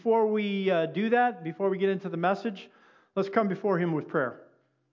Before we do that, before we get into the message, let's come before Him with prayer.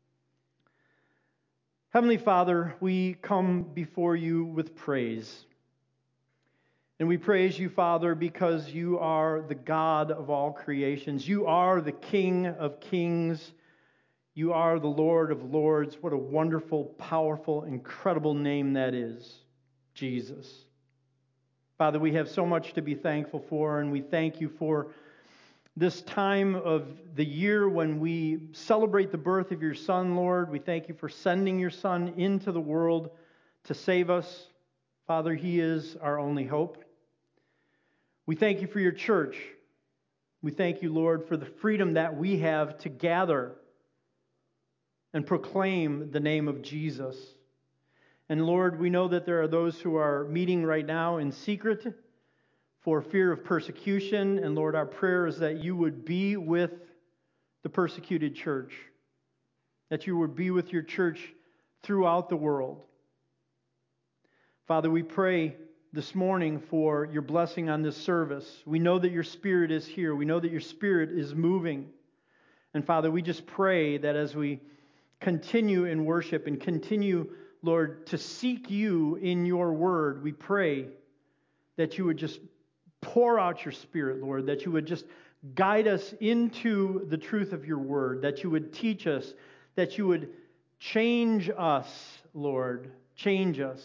Heavenly Father, we come before You with praise. And we praise You, Father, because You are the God of all creations. You are the King of kings. You are the Lord of lords. What a wonderful, powerful, incredible name that is, Jesus. Father, we have so much to be thankful for, and we thank You for this time of the year when we celebrate the birth of Your Son, Lord. We thank You for sending Your Son into the world to save us. Father, He is our only hope. We thank You for Your church. We thank You, Lord, for the freedom that we have to gather and proclaim the name of Jesus. And Lord, we know that there are those who are meeting right now in secret for fear of persecution. And Lord, our prayer is that You would be with the persecuted church, that You would be with Your church throughout the world. Father, we pray this morning for Your blessing on this service. We know that Your Spirit is here. We know that Your Spirit is moving. And Father, we just pray that as we continue in worship and continue, Lord, to seek You in Your word, we pray that You would just pour out Your Spirit, Lord, that You would just guide us into the truth of Your word, that You would teach us, that You would change us, Lord, change us.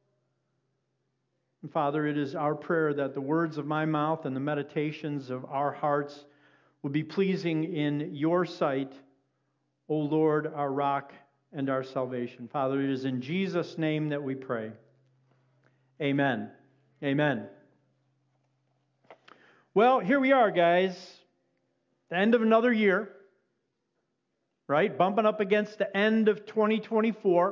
And Father, it is our prayer that the words of my mouth and the meditations of our hearts would be pleasing in Your sight, O Lord, our rock and our salvation. Father, it is in Jesus' name that we pray. Amen. Amen. Well, here we are, guys. The end of another year, right? Bumping up against the end of 2024.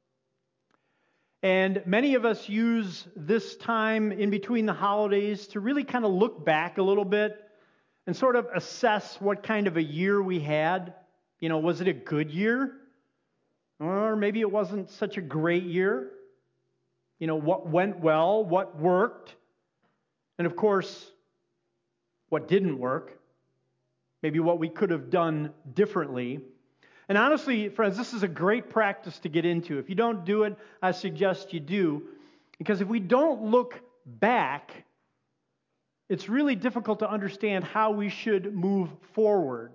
And many of us use this time in between the holidays to really kind of look back a little bit and sort of assess what kind of a year we had. You know, was it a good year? Or maybe it wasn't such a great year. You know, what went well, what worked, and of course, what didn't work. Maybe what we could have done differently. And honestly, friends, this is a great practice to get into. If you don't do it, I suggest you do. Because if we don't look back, it's really difficult to understand how we should move forward.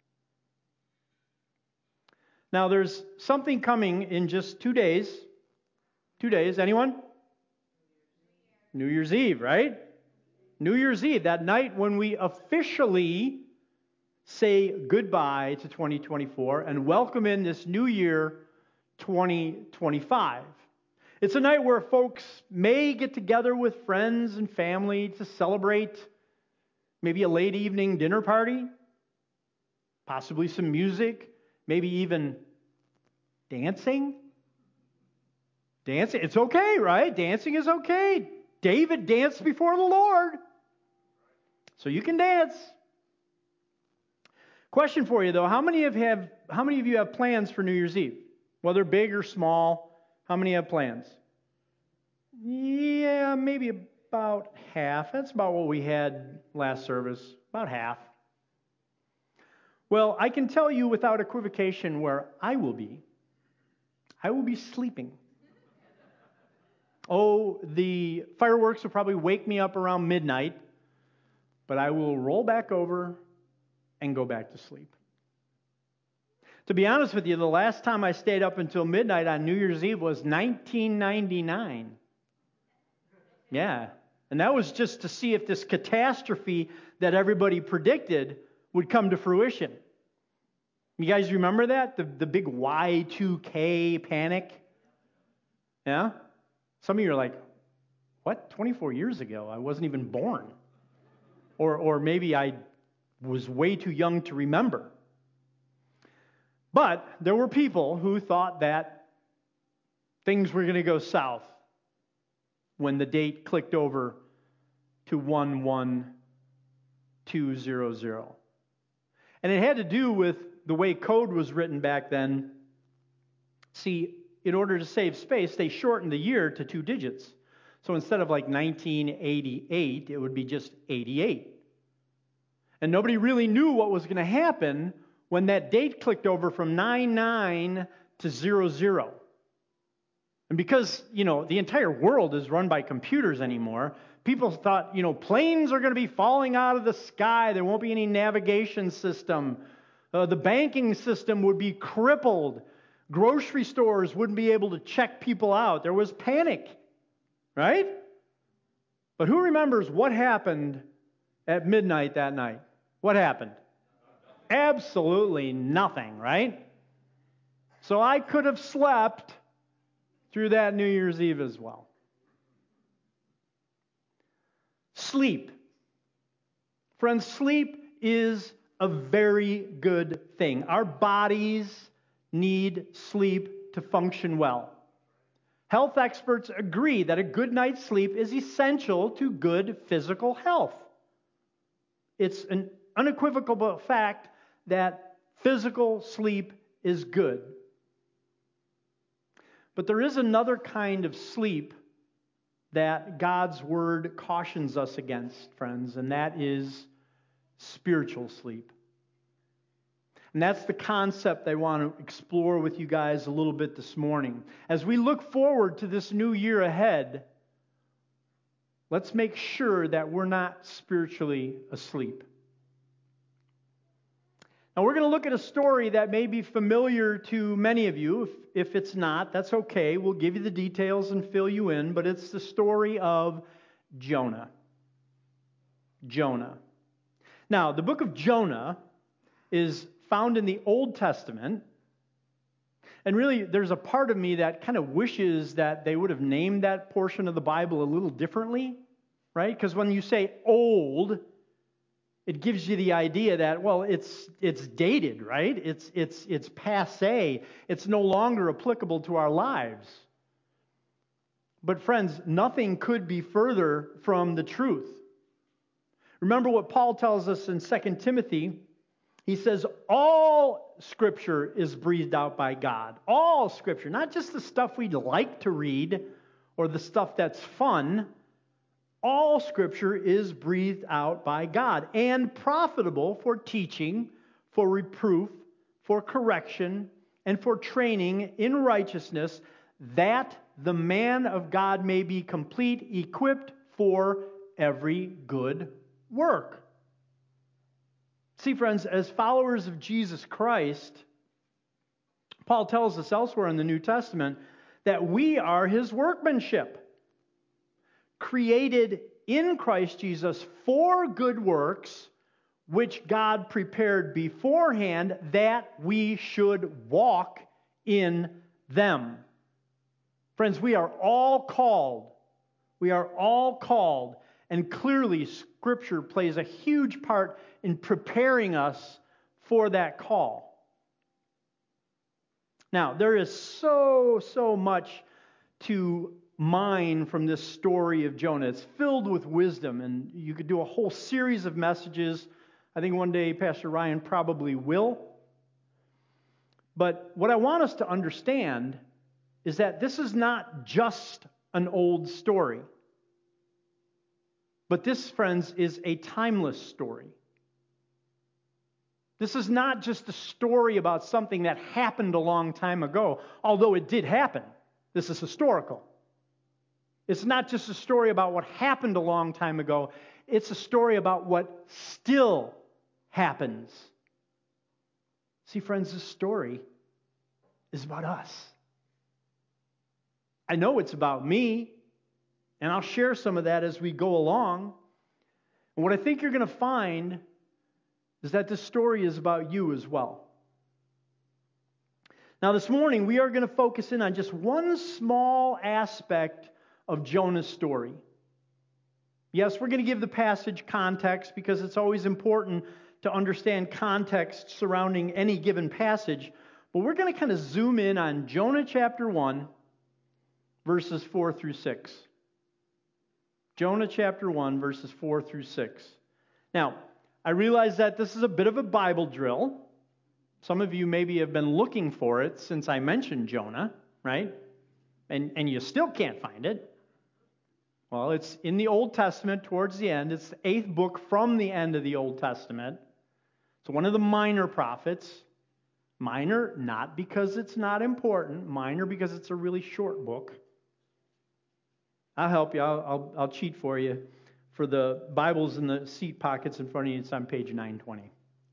Now, there's something coming in just 2 days. 2 days. Anyone? New Year's Eve, right? New Year's Eve, that night when we officially say goodbye to 2024 and welcome in this new year, 2025. It's a night where folks may get together with friends and family to celebrate maybe a late evening dinner party, possibly some music, maybe even dancing. Dancing, it's okay, right? Dancing is okay. David danced before the Lord, so you can dance. Question for you though, how many of you have plans for New Year's Eve? Whether big or small, how many have plans? Yeah, maybe about half. That's about what we had last service, about half. Well, I can tell you without equivocation where I will be. I will be sleeping. Oh, the fireworks will probably wake me up around midnight, but I will roll back over and go back to sleep. To be honest with you, the last time I stayed up until midnight on New Year's Eve was 1999. Yeah, and that was just to see if this catastrophe that everybody predicted would come to fruition. You guys remember that? The big Y2K panic? Yeah? Some of you are like, what? 24 years ago? I wasn't even born. Or maybe I was way too young to remember. But there were people who thought that things were going to go south when the date clicked over to 11200. And it had to do with the way code was written back then. See, in order to save space, they shortened the year to 2 digits. So instead of like 1988, it would be just 88. And nobody really knew what was going to happen when that date clicked over from 99 to 00. And because, the entire world is run by computers anymore, people thought, planes are going to be falling out of the sky. There won't be any navigation system. The banking system would be crippled. Grocery stores wouldn't be able to check people out. There was panic, right? But who remembers what happened at midnight that night? What happened? Absolutely nothing, right? So I could have slept through that New Year's Eve as well. Sleep. Friends, sleep is a very good thing. Our bodies need sleep to function well. Health experts agree that a good night's sleep is essential to good physical health. It's an unequivocal fact that physical sleep is good. But there is another kind of sleep that God's Word cautions us against, friends, and that is spiritual sleep. And that's the concept I want to explore with you guys a little bit this morning. As we look forward to this new year ahead, let's make sure that we're not spiritually asleep. Now, we're going to look at a story that may be familiar to many of you. If it's not, that's okay. We'll give you the details and fill you in, but it's the story of Jonah. Jonah. Now, the book of Jonah is found in the Old Testament, and really there's a part of me that kind of wishes that they would have named that portion of the Bible a little differently, right? Because when you say old, it gives you the idea that, well, it's dated, right? It's passé. It's no longer applicable to our lives. But friends, nothing could be further from the truth. Remember what Paul tells us in 2 Timothy. He says, all Scripture is breathed out by God. All Scripture, not just the stuff we'd like to read or the stuff that's fun. All Scripture is breathed out by God and profitable for teaching, for reproof, for correction, and for training in righteousness, that the man of God may be complete, equipped for every good work. See, friends, as followers of Jesus Christ, Paul tells us elsewhere in the New Testament that we are His workmanship, created in Christ Jesus for good works, which God prepared beforehand that we should walk in them. Friends, we are all called. We are all called, and clearly Scripture plays a huge part in preparing us for that call. Now, there is so much to mine from this story of Jonah. It's filled with wisdom, and you could do a whole series of messages. I think one day Pastor Ryan probably will. But what I want us to understand is that this is not just an old story. But this, friends, is a timeless story. This is not just a story about something that happened a long time ago, although it did happen. This is historical. It's not just a story about what happened a long time ago. It's a story about what still happens. See, friends, this story is about us. I know it's about me, and I'll share some of that as we go along. And what I think you're going to find is that this story is about you as well. Now, this morning, we are going to focus in on just one small aspect of Jonah's story. Yes, we're going to give the passage context because it's always important to understand context surrounding any given passage. But we're going to kind of zoom in on Jonah chapter 1, verses 4 through 6. Jonah chapter 1, verses 4 through 6. Now, I realize that this is a bit of a Bible drill. Some of you maybe have been looking for it since I mentioned Jonah, right? And you still can't find it. Well, it's in the Old Testament towards the end. It's the 8th book from the end of the Old Testament. It's one of the minor prophets. Minor, not because it's not important. Minor because it's a really short book. I'll help you. I'll cheat for you. For the Bibles in the seat pockets in front of you, it's on page 920.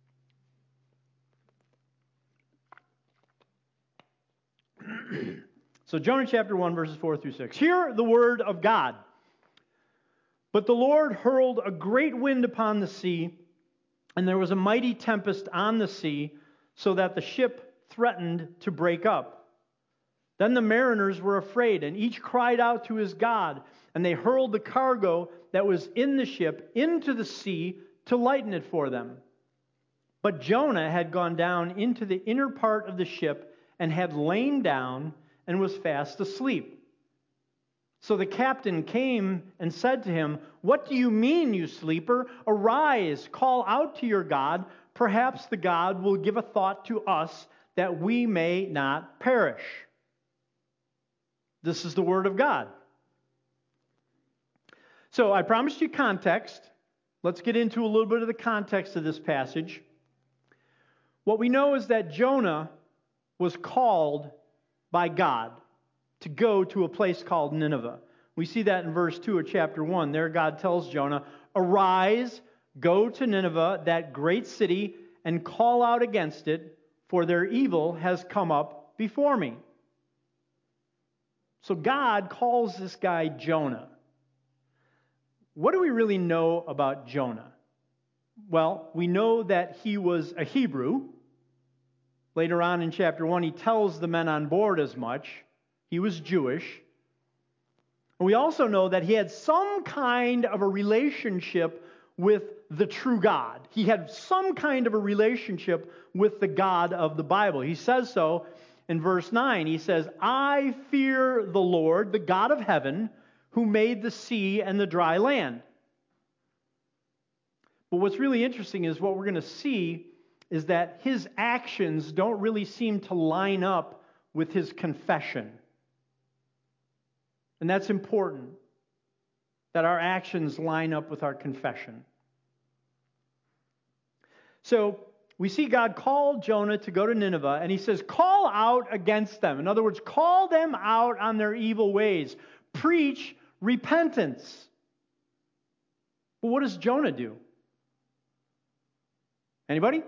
So Jonah chapter 1, verses 4 through 6. Hear the word of God. But the Lord hurled a great wind upon the sea, and there was a mighty tempest on the sea, so that the ship threatened to break up. Then the mariners were afraid, and each cried out to his God, and they hurled the cargo that was in the ship into the sea to lighten it for them. But Jonah had gone down into the inner part of the ship and had lain down and was fast asleep. So the captain came and said to him, "What do you mean, you sleeper? Arise, call out to your God. Perhaps the God will give a thought to us that we may not perish." This is the word of God. So I promised you context. Let's get into a little bit of the context of this passage. What we know is that Jonah was called by God to go to a place called Nineveh. We see that in verse 2 of chapter 1. There God tells Jonah, "Arise, go to Nineveh, that great city, and call out against it, for their evil has come up before me." So God calls this guy Jonah. What do we really know about Jonah? Well, we know that he was a Hebrew. Later on in chapter 1, he tells the men on board as much. He was Jewish. And we also know that he had some kind of a relationship with the true God. He had some kind of a relationship with the God of the Bible. He says so in verse 9. He says, "I fear the Lord, the God of heaven, who made the sea and the dry land." But what's really interesting is what we're going to see is that his actions don't really seem to line up with his confession. And that's important, that our actions line up with our confession. So we see God call Jonah to go to Nineveh, and he says, call out against them. In other words, call them out on their evil ways. Preach repentance. But what does Jonah do? Anybody?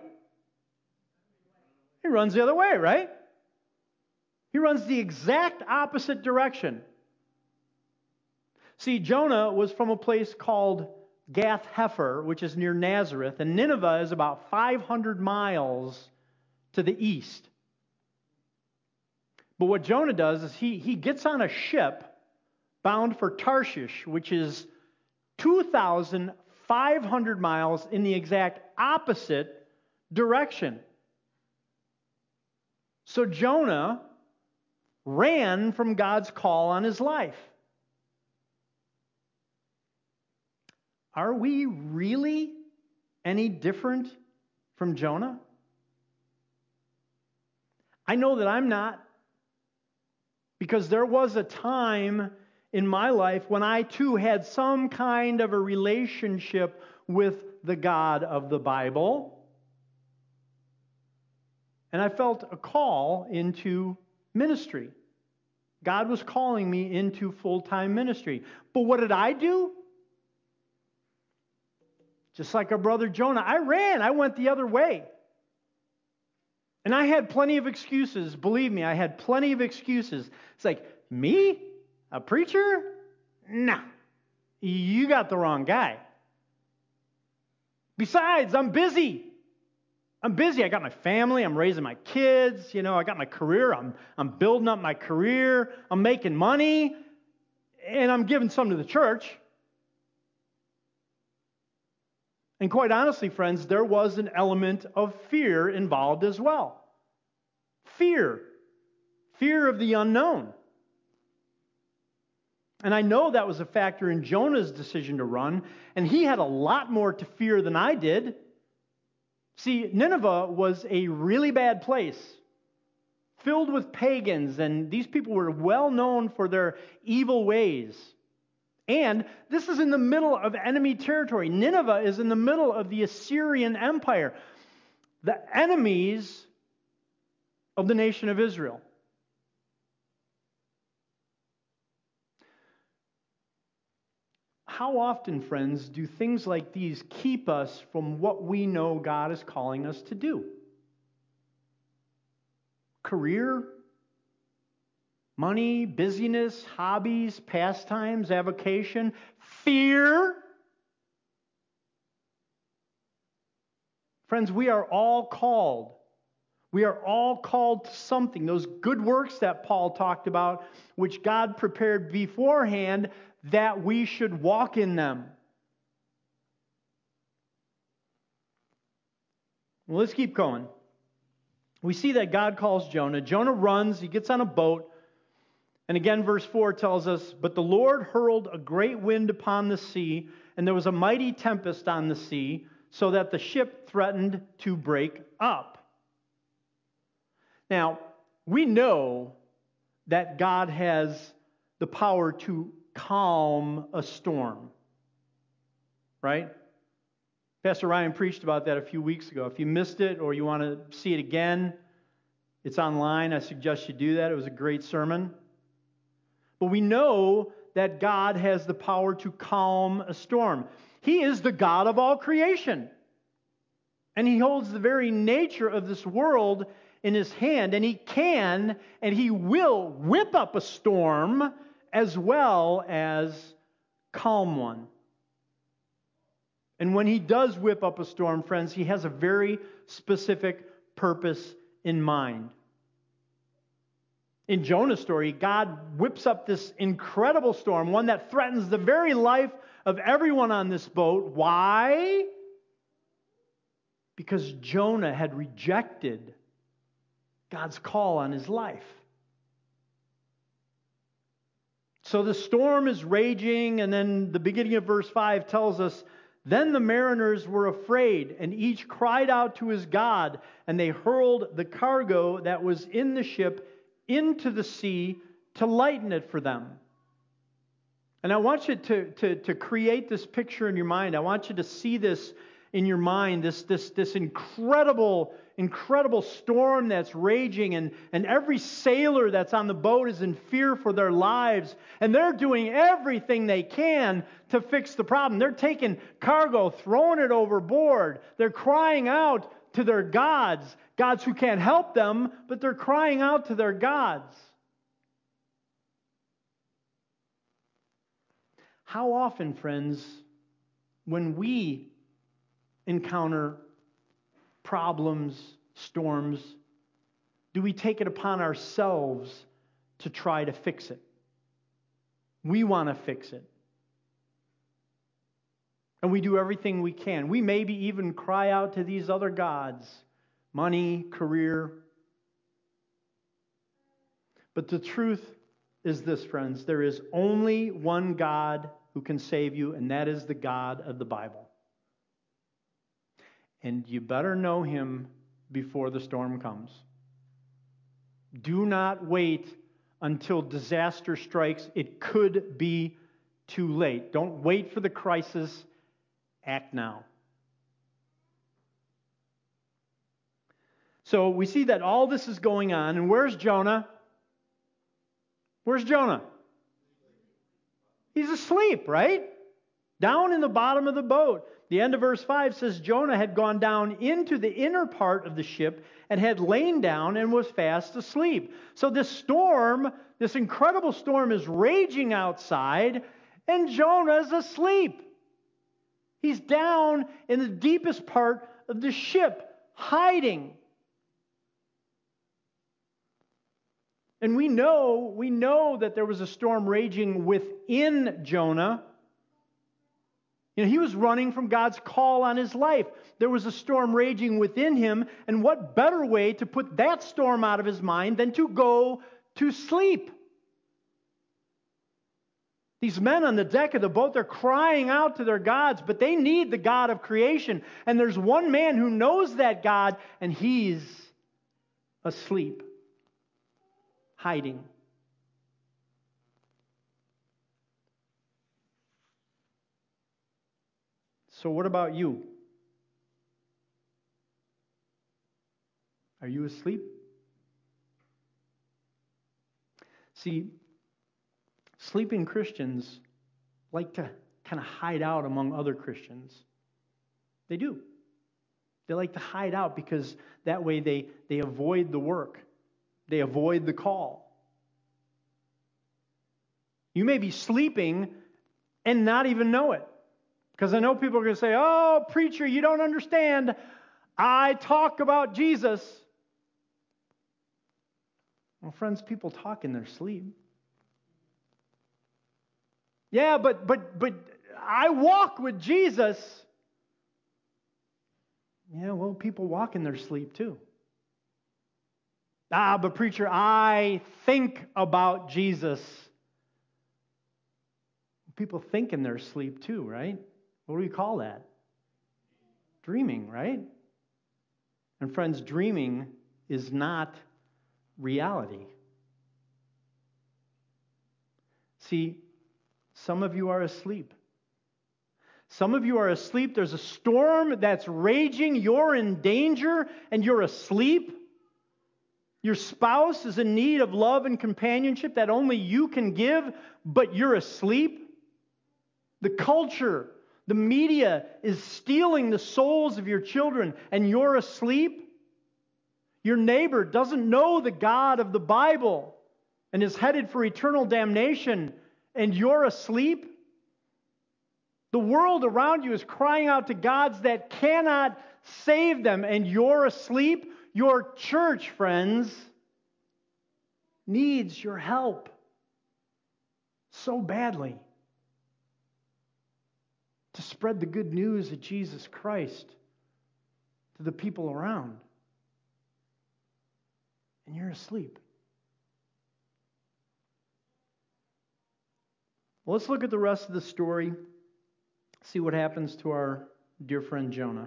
He runs the other way, right? He runs the exact opposite direction. See, Jonah was from a place called Gath Hepher, which is near Nazareth, and Nineveh is about 500 miles to the east. But what Jonah does is he gets on a ship bound for Tarshish, which is 2,500 miles in the exact opposite direction. So Jonah ran from God's call on his life. Are we really any different from Jonah? I know that I'm not, because there was a time in my life when I too had some kind of a relationship with the God of the Bible. And I felt a call into ministry. God was calling me into full-time ministry. But what did I do? Just like our brother Jonah, I ran. I went the other way. And I had plenty of excuses. Believe me, I had plenty of excuses. It's like, me? A preacher? Nah. You got the wrong guy. Besides, I'm busy. I'm busy. I got my family. I'm raising my kids. I got my career. I'm building up my career. I'm making money. And I'm giving some to the church. And quite honestly, friends, there was an element of fear involved as well. Fear. Fear of the unknown. And I know that was a factor in Jonah's decision to run, and he had a lot more to fear than I did. See, Nineveh was a really bad place, filled with pagans, and these people were well known for their evil ways. And this is in the middle of enemy territory. Nineveh is in the middle of the Assyrian Empire, the enemies of the nation of Israel. How often, friends, do things like these keep us from what we know God is calling us to do? Career, money, busyness, hobbies, pastimes, avocation, fear. Friends, we are all called. We are all called to something. Those good works that Paul talked about, which God prepared beforehand, that we should walk in them. Well, let's keep going. We see that God calls Jonah. Jonah runs, he gets on a boat. And again, verse 4 tells us, "But the Lord hurled a great wind upon the sea, and there was a mighty tempest on the sea, so that the ship threatened to break up." Now, we know that God has the power to calm a storm, right? Pastor Ryan preached about that a few weeks ago. If you missed it or you want to see it again, it's online. I suggest you do that. It was a great sermon. But we know that God has the power to calm a storm. He is the God of all creation. And He holds the very nature of this world in His hand. And He can and He will whip up a storm as well as calm one. And when He does whip up a storm, friends, He has a very specific purpose in mind. In Jonah's story, God whips up this incredible storm, one that threatens the very life of everyone on this boat. Why? Because Jonah had rejected God's call on his life. So the storm is raging, and then the beginning of verse 5 tells us, "Then the mariners were afraid, and each cried out to his God, and they hurled the cargo that was in the ship into the sea to lighten it for them." And I want you to create this picture in your mind. I want you to see this in your mind, this incredible storm that's raging, and every sailor that's on the boat is in fear for their lives, and they're doing everything they can to fix the problem. They're taking cargo, throwing it overboard. They're crying out to their gods who can't help them, but they're crying out to their gods. How often, friends, when we encounter problems, storms, do we take it upon ourselves to try to fix it? We want to fix it. And we do everything we can. We maybe even cry out to these other gods, money, career. But the truth is this, friends. There is only one God who can save you, and that is the God of the Bible. And you better know Him before the storm comes. Do not wait until disaster strikes. It could be too late. Don't wait for the crisis. Act now. So we see that all this is going on. And where's Jonah? Where's Jonah? He's asleep, right? Down in the bottom of the boat. The end of verse 5 says Jonah had gone down into the inner part of the ship and had lain down and was fast asleep. So this storm, this incredible storm, is raging outside, and Jonah's asleep. He's down in the deepest part of the ship, hiding. And we know that there was a storm raging within Jonah. You know, he was running from God's call on his life. There was a storm raging within him, and what better way to put that storm out of his mind than to go to sleep? These men on the deck of the boat, they're crying out to their gods, but they need the God of creation. And there's one man who knows that God, and he's asleep, hiding. So what about you? Are you asleep? See, sleeping Christians like to kind of hide out among other Christians. They do. They like to hide out because that way they avoid the work. They avoid the call. You may be sleeping and not even know it. Because I know people are going to say, "Oh, preacher, you don't understand. I talk about Jesus." Well, friends, people talk in their sleep. Yeah, but I walk with Jesus. Yeah, well, people walk in their sleep too. But preacher, I think about Jesus. People think in their sleep too, right? What do we call that? Dreaming, right? And friends, dreaming is not reality. See, some of you are asleep. Some of you are asleep. There's a storm that's raging. You're in danger and you're asleep. Your spouse is in need of love and companionship that only you can give, but you're asleep. The culture, the media is stealing the souls of your children and you're asleep. Your neighbor doesn't know the God of the Bible and is headed for eternal damnation and you're asleep. The world around you is crying out to gods that cannot save them and you're asleep. Your church, friends, needs your help so badly to spread the good news of Jesus Christ to the people around. And you're asleep. Well, let's look at the rest of the story, see what happens to our dear friend Jonah.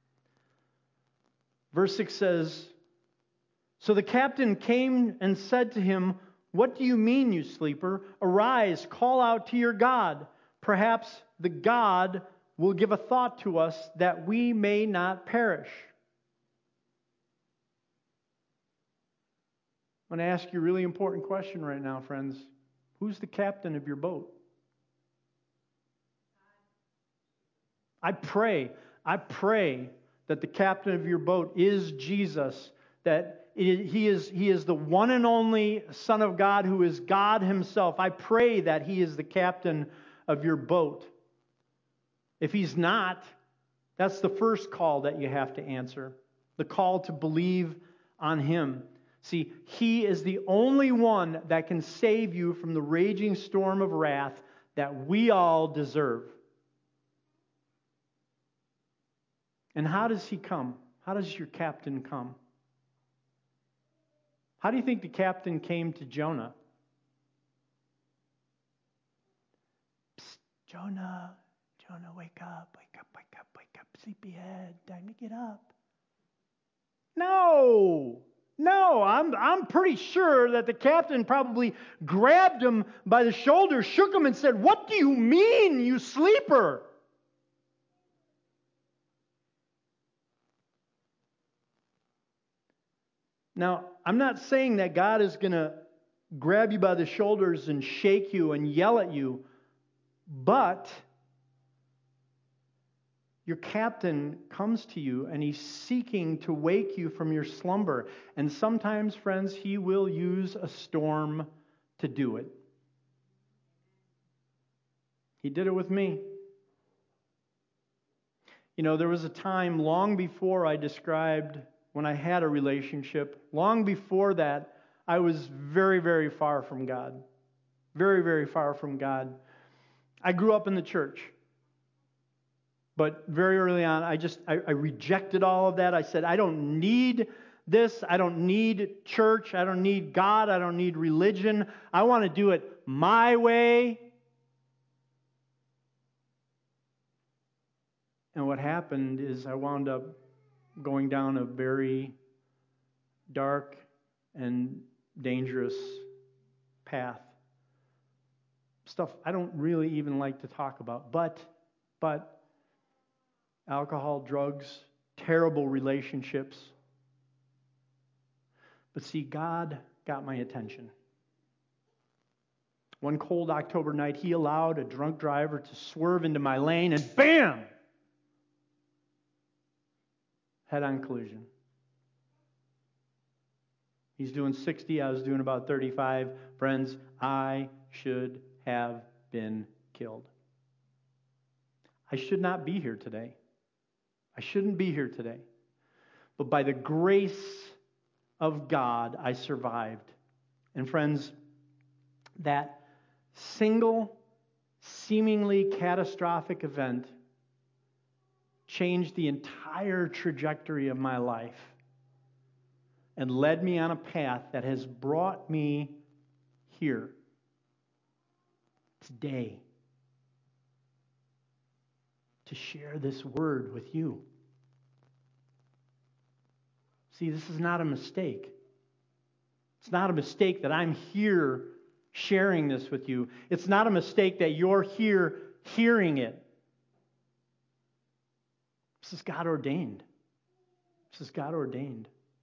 Verse 6 says, "So the captain came and said to him, 'What do you mean, you sleeper? Arise, call out to your God. Perhaps the God will give a thought to us that we may not perish.'" I'm going to ask you a really important question right now, friends. Who's the captain of your boat? I pray that the captain of your boat is Jesus, that he is the one and only Son of God who is God himself. I pray that he is the captain of your boat. If he's not, that's the first call that you have to answer, the call to believe on him. See, he is the only one that can save you from the raging storm of wrath that we all deserve. And how does he come? How does your captain come? How do you think the captain came to Jonah? Psst, Jonah, wake up, sleepyhead, time to get up. No, I'm pretty sure that the captain probably grabbed him by the shoulder, shook him and said, "What do you mean, you sleeper?" Now, I'm not saying that God is going to grab you by the shoulders and shake you and yell at you, but your captain comes to you and he's seeking to wake you from your slumber. And sometimes, friends, he will use a storm to do it. He did it with me. You know, there was a time long before I described when I had a relationship, long before that, I was very, very far from God. Very, very far from God. I grew up in the church. But very early on, I rejected all of that. I said, I don't need this. I don't need church. I don't need God. I don't need religion. I want to do it my way. And what happened is I wound up going down a very dark and dangerous path. Stuff I don't really even like to talk about. But alcohol, drugs, terrible relationships. But see, God got my attention. One cold October night, He allowed a drunk driver to swerve into my lane, and bam! Head-on collision. He's doing 60, I was doing about 35. Friends, I should have been killed. I should not be here today. I shouldn't be here today. But by the grace of God, I survived. And friends, that single, seemingly catastrophic event changed the entire trajectory of my life and led me on a path that has brought me here today to share this word with you. See, this is not a mistake. It's not a mistake that I'm here sharing this with you. It's not a mistake that you're here hearing it. This is God ordained. This is God ordained.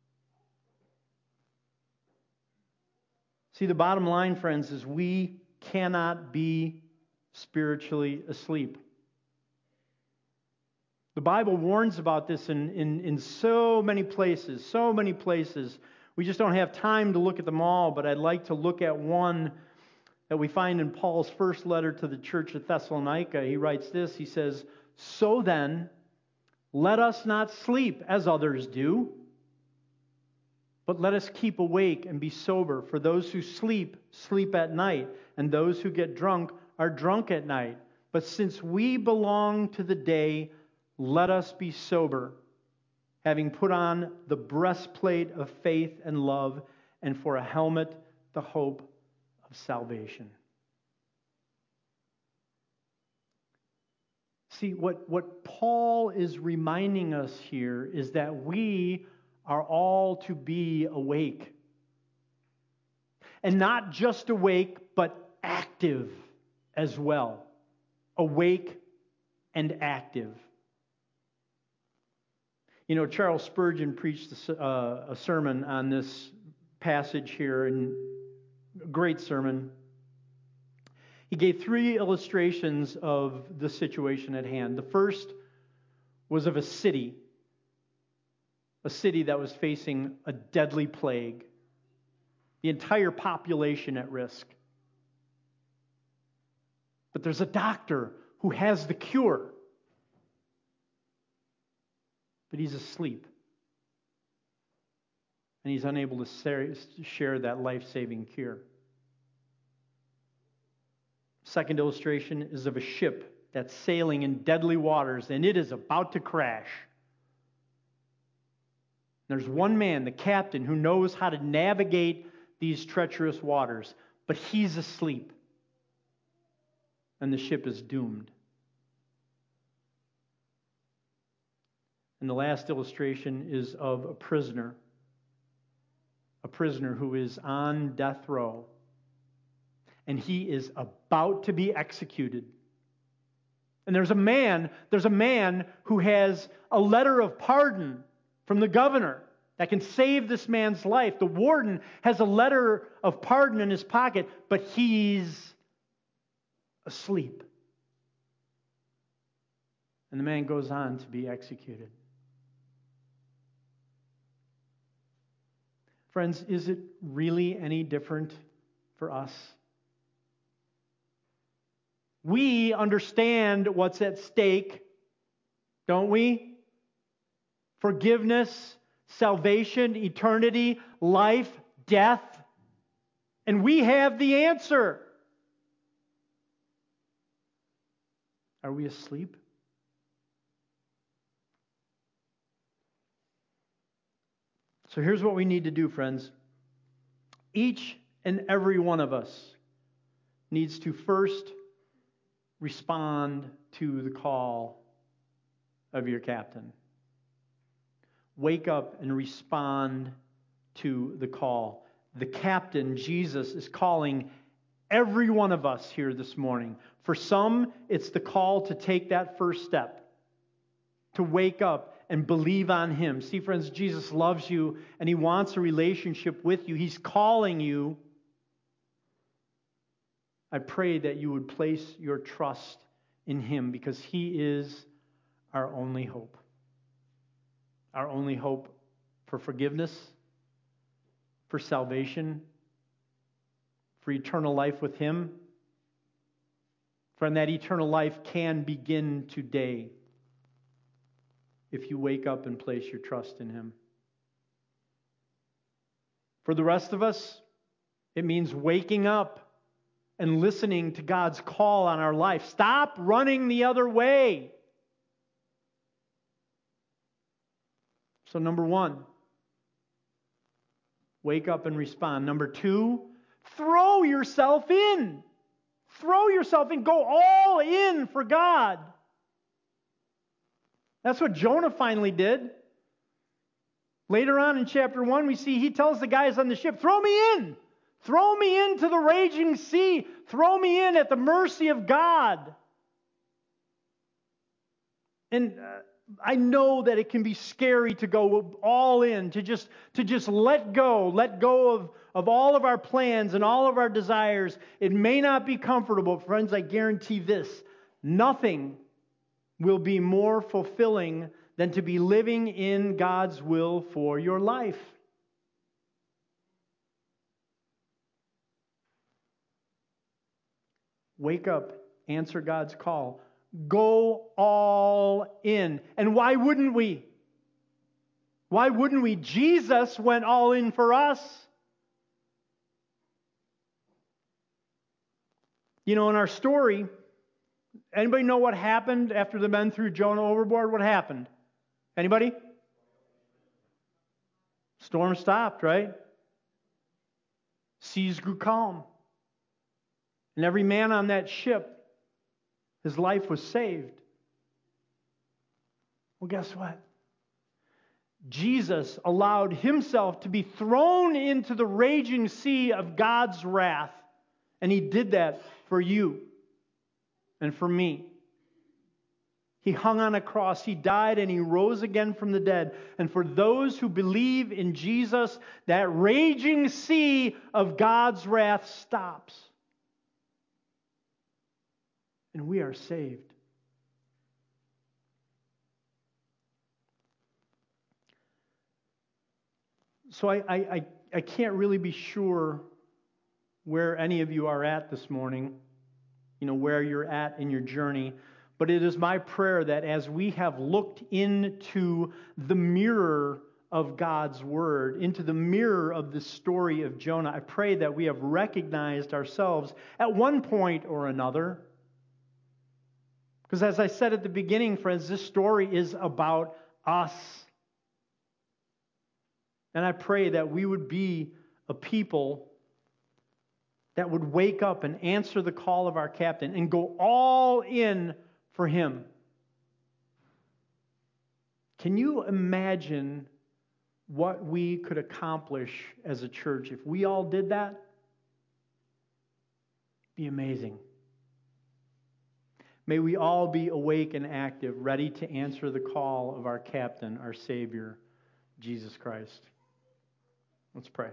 See, the bottom line, friends, is we cannot be spiritually asleep. The Bible warns about this in so many places, so many places. We just don't have time to look at them all, but I'd like to look at one that we find in Paul's first letter to the church of Thessalonica. He writes this, he says, "So then, let us not sleep as others do, but let us keep awake and be sober. For those who sleep, sleep at night, and those who get drunk are drunk at night. But since we belong to the day, let us be sober, having put on the breastplate of faith and love, and for a helmet, the hope of salvation." See, what Paul is reminding us here is that we are all to be awake. And not just awake, but active as well. Awake and active. You know, Charles Spurgeon preached a sermon on this passage here, and a great sermon. He gave 3 illustrations of the situation at hand. The first was of a city that was facing a deadly plague, the entire population at risk. But there's a doctor who has the cure, but he's asleep. And he's unable to share that life-saving cure. Second illustration is of a ship that's sailing in deadly waters, and it is about to crash. There's one man, the captain, who knows how to navigate these treacherous waters, but he's asleep, and the ship is doomed. And the last illustration is of a prisoner who is on death row, and he is about to be executed. And there's a man who has a letter of pardon from the governor that can save this man's life. The warden has a letter of pardon in his pocket, but he's asleep. And the man goes on to be executed. Friends, is it really any different for us? We understand what's at stake, don't we? Forgiveness, salvation, eternity, life, death. And we have the answer. Are we asleep? So here's what we need to do, friends. Each and every one of us needs to first respond to the call of your captain. Wake up and respond to the call. The captain, Jesus, is calling every one of us here this morning. For some, it's the call to take that first step, to wake up and believe on Him. See, friends, Jesus loves you and He wants a relationship with you. He's calling you. I pray that you would place your trust in Him because He is our only hope. Our only hope for forgiveness, for salvation, for eternal life with Him. Friend, that eternal life can begin today if you wake up and place your trust in Him. For the rest of us, it means waking up and listening to God's call on our life. Stop running the other way. So number one, wake up and respond. Number two, throw yourself in. Throw yourself in. Go all in for God. That's what Jonah finally did. Later on in chapter 1, we see he tells the guys on the ship, throw me in. Throw me into the raging sea. Throw me in at the mercy of God. And I know that it can be scary to go all in, to just let go of all of our plans and all of our desires. It may not be comfortable. Friends, I guarantee this. Nothing will be more fulfilling than to be living in God's will for your life. Wake up, answer God's call. Go all in. And why wouldn't we? Why wouldn't we? Jesus went all in for us. You know, in our story, anybody know what happened after the men threw Jonah overboard? What happened? Anybody? Storm stopped, right? Seas grew calm. And every man on that ship, his life was saved. Well, guess what? Jesus allowed Himself to be thrown into the raging sea of God's wrath. And He did that for you and for me. He hung on a cross, He died, and He rose again from the dead. And for those who believe in Jesus, that raging sea of God's wrath stops. And we are saved. So I can't really be sure where any of you are at this morning, where you're at in your journey. But it is my prayer that as we have looked into the mirror of God's Word, into the mirror of the story of Jonah, I pray that we have recognized ourselves at one point or another. Because as I said at the beginning, friends, this story is about us. And I pray that we would be a people that would wake up and answer the call of our captain and go all in for Him. Can you imagine what we could accomplish as a church if we all did that? It'd be amazing. May we all be awake and active, ready to answer the call of our captain, our Savior, Jesus Christ. Let's pray.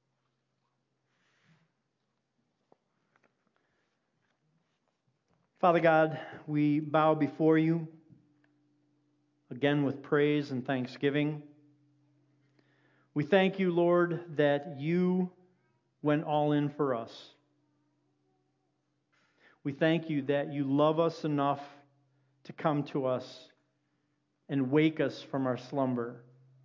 Father God, we bow before You again with praise and thanksgiving. We thank You, Lord, that You went all in for us. We thank You that You love us enough to come to us and wake us from our slumber.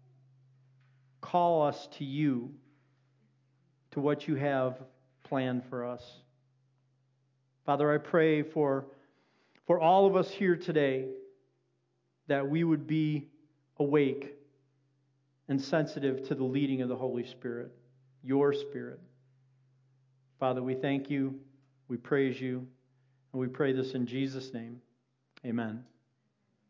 Call us to You, to what You have planned for us. Father, I pray for all of us here today that we would be awake and sensitive to the leading of the Holy Spirit, Your Spirit. Father, we thank You, we praise You, and we pray this in Jesus' name. Amen.